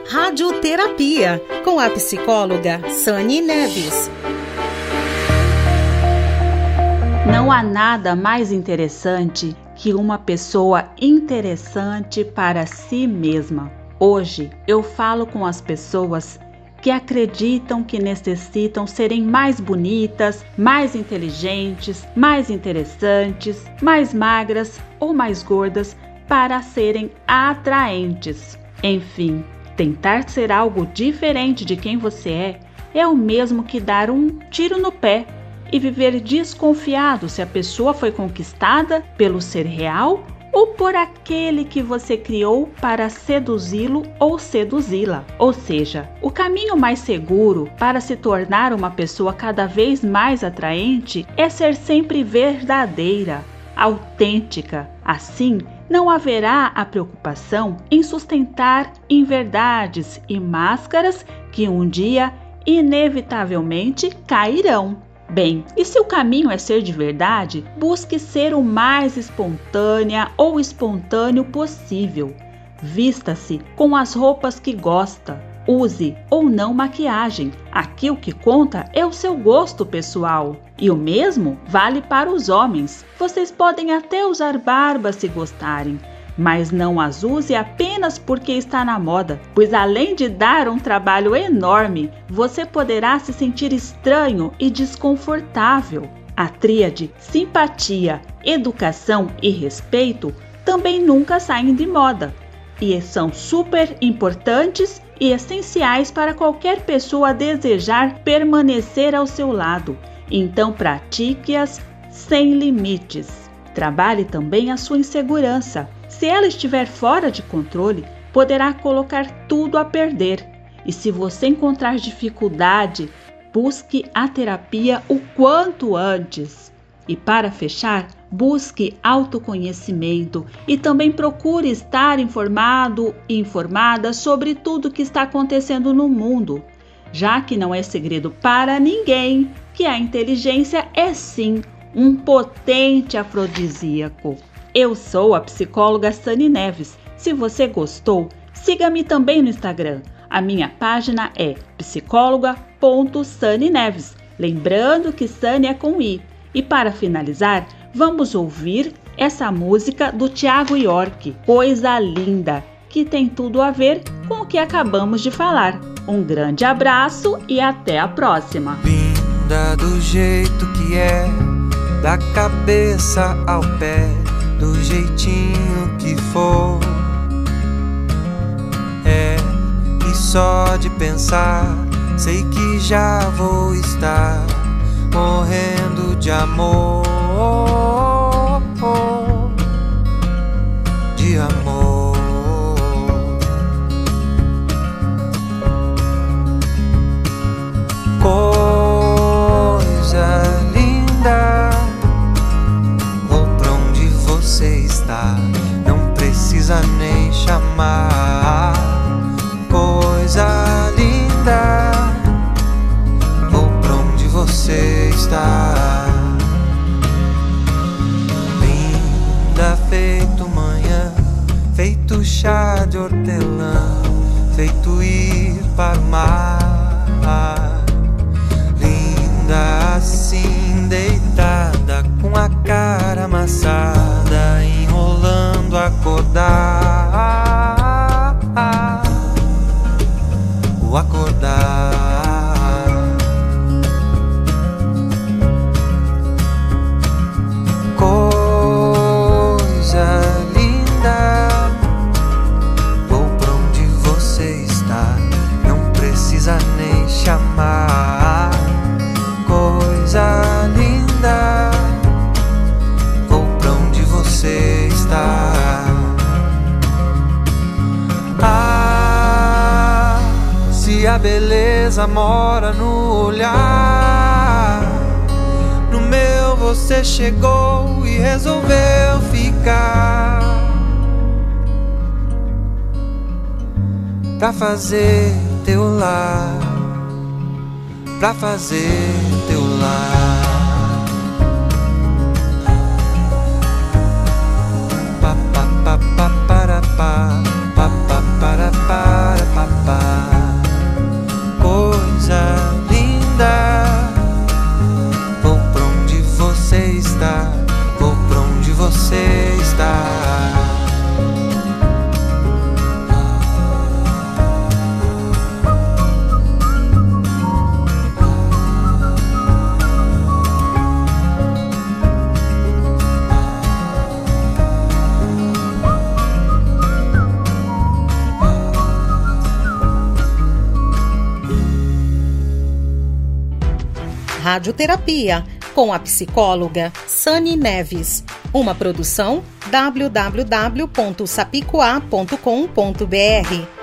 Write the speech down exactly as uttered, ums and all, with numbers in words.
Radioterapia, com a psicóloga Sani Neves. Não há nada mais interessante que uma pessoa interessante para si mesma. Hoje eu falo com as pessoas que acreditam que necessitam serem mais bonitas, mais inteligentes, mais interessantes, mais magras ou mais gordas para serem atraentes. Enfim, tentar ser algo diferente de quem você é é o mesmo que dar um tiro no pé e viver desconfiado se a pessoa foi conquistada pelo ser real ou por aquele que você criou para seduzi-lo ou seduzi-la. Ou seja, o caminho mais seguro para se tornar uma pessoa cada vez mais atraente é ser sempre verdadeira, autêntica. Assim, não haverá a preocupação em sustentar inverdades e máscaras que um dia, inevitavelmente, cairão. Bem, e se o caminho é ser de verdade, busque ser o mais espontânea ou espontâneo possível. Vista-se com as roupas que gosta. Use ou não maquiagem. Aqui o que conta é o seu gosto pessoal. E o mesmo vale para os homens. Vocês podem até usar barba se gostarem, mas não as use apenas porque está na moda, pois além de dar um trabalho enorme, você poderá se sentir estranho e desconfortável. A tríade simpatia, educação e respeito também nunca saem de moda e são super importantes e essenciais para qualquer pessoa desejar permanecer ao seu lado. Então pratique-as sem limites. Trabalhe também a sua insegurança. Se ela estiver fora de controle, poderá colocar tudo a perder. E se você encontrar dificuldade, busque a terapia o quanto antes. E para fechar, busque autoconhecimento e também procure estar informado e informada sobre tudo que está acontecendo no mundo, já que não é segredo para ninguém que a inteligência é sim um potente afrodisíaco. Eu sou a psicóloga Sani Neves. Se você gostou, siga-me também no Instagram. A minha página é psicóloga ponto sani neves. Lembrando que Sani é com I. E para finalizar, vamos ouvir essa música do Thiago York, Coisa Linda, que tem tudo a ver com o que acabamos de falar. Um grande abraço e até a próxima. Linda do jeito que é, da cabeça ao pé, do jeitinho que for. É, e só de pensar, sei que já vou estar morrendo de amor, de amor. Coisa linda, vou pra onde você está, não precisa nem chamar. Coisa linda, vou pra onde você está. Linda feito manhã, feito chá de hortelã, feito ir para o mar. Linda assim deitada, com a cara amassada, enrolando acordar, o acordar. Coisa linda, vou pra onde você está, não precisa nem chamar. Coisa linda, vou pra onde você está. Ah, se a beleza mora no olhar, no meu você chegou e resolveu ficar, pra fazer teu lar, pra fazer teu lar. Pa pa pa pa para pa, pa pa para para pa pa. Radioterapia, com a psicóloga Sani Neves. Uma produção w w w ponto sapicoá ponto com ponto b r.